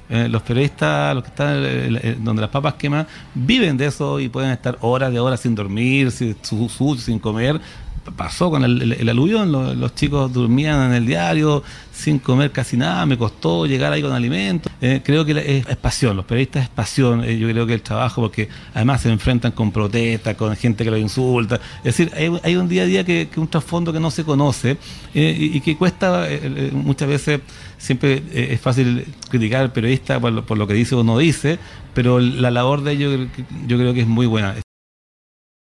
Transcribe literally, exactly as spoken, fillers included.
Eh, los periodistas, los que están eh, eh, donde las papas queman, viven de eso y pueden estar horas de horas sin dormir, sin, su, su, sin comer. Pasó con el, el, el aluvión, los, los chicos dormían en el diario sin comer casi nada, me costó llegar ahí con alimentos. Eh, creo que es, es pasión, los periodistas es pasión, eh, yo creo que el trabajo, porque además se enfrentan con protestas, con gente que los insulta, es decir, hay, hay un día a día que, que un trasfondo que no se conoce eh, y, y que cuesta eh, muchas veces. Siempre eh, es fácil criticar al periodista por lo, por lo que dice o no dice, pero la labor de ellos yo creo que es muy buena.